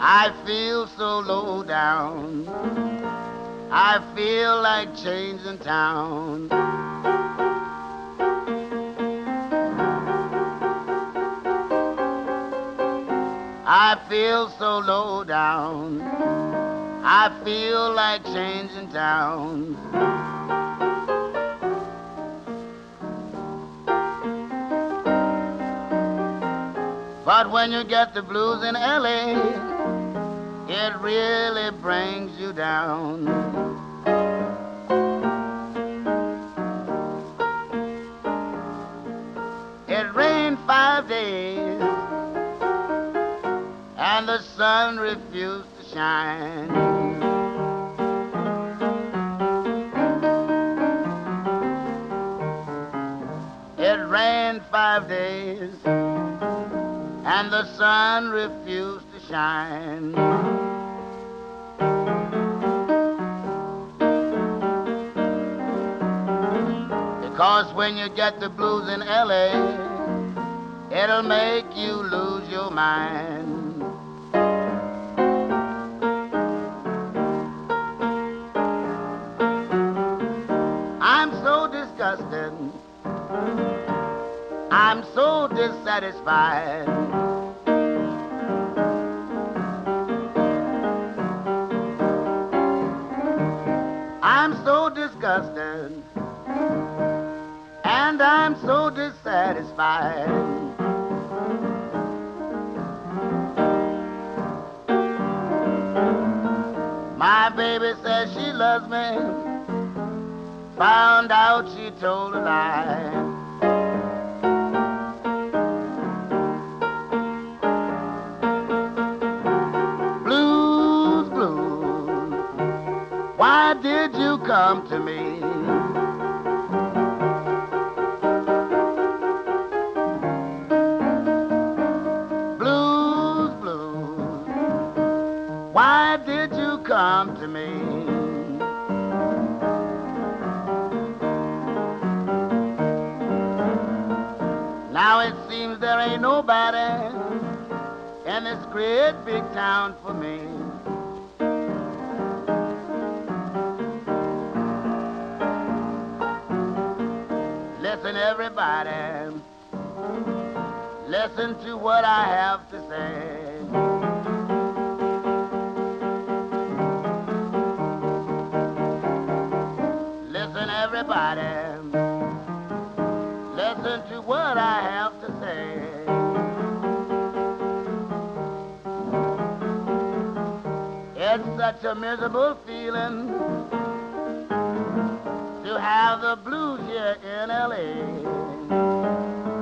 I feel so low down. I feel like changing town. I feel so low down. I feel like changing town. But when you get the blues in LA, it really brings you down. It rained 5 days and the sun refused to shine. It rained 5 days and the sun refused to shine. Because when you get the blues in LA, it'll make you lose your mind. I'm so disgusted. I'm so dissatisfied. I'm so disgusted. And I'm so dissatisfied. My baby says she loves me. Found out she told a lie. Blues, blues, why did you come to me? Blues, blues, why did you come to me? Now it seems there ain't nobody in this great big town for me. Listen, everybody, listen to what I have to say. Listen, everybody, listen to what I have to say. It's such a miserable feeling to have the blues here in LA.